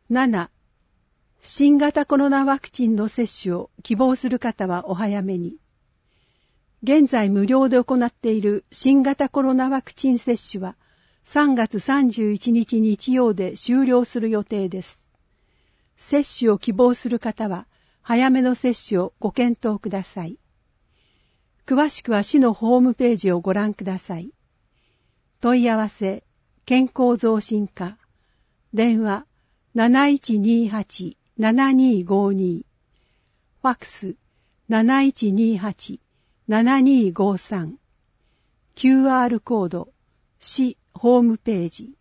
7. 新型コロナワクチンの接種を希望する方はお早めに。現在無料で行っている新型コロナワクチン接種は3月31日日曜で終了する予定です。接種を希望する方は早めの接種をご検討ください。詳しくは市のホームページをご覧ください。問い合わせ、健康増進課、電話7128-7252、ファックス7128-7253、QR コード、市ホームページ。